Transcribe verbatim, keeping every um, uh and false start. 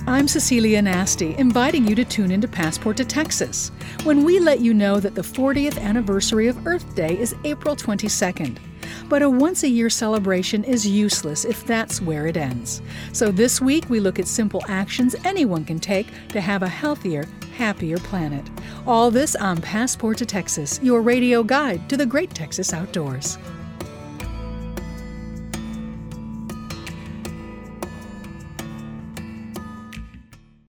I'm Cecilia Nasty, inviting you to tune into Passport to Texas, when we let you know that the fortieth anniversary of Earth Day is April twenty-second. But a once-a-year celebration is useless if that's where it ends. So this week, we look at simple actions anyone can take to have a healthier, happier planet. All this on Passport to Texas, your radio guide to the great Texas outdoors.